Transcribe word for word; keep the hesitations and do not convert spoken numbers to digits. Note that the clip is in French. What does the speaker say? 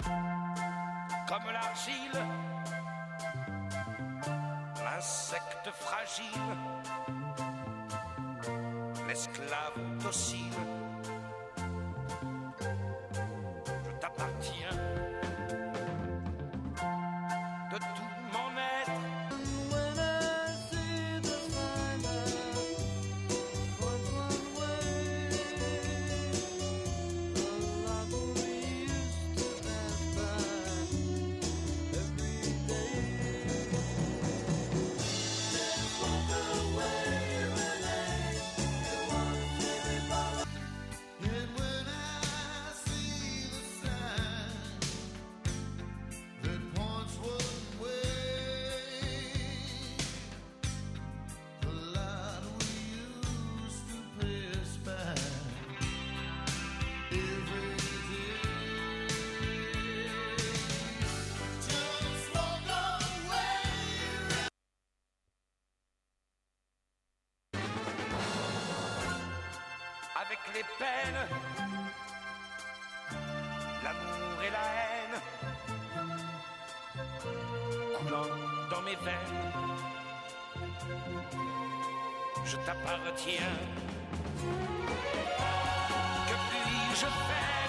comme l'argile, l'insecte fragile, l'esclave docile. Je t'appartiens de tout mon être. When I see the sign that points one way, the life we used to pass by every day. Just walk away, Renee. You want to be bothered. And when I see the sign that points one way, the light we used to pass by every day. Just walk away. Avec les peines, l'amour et la haine coulant dans mes veines, je t'appartiens. Que puis-je faire?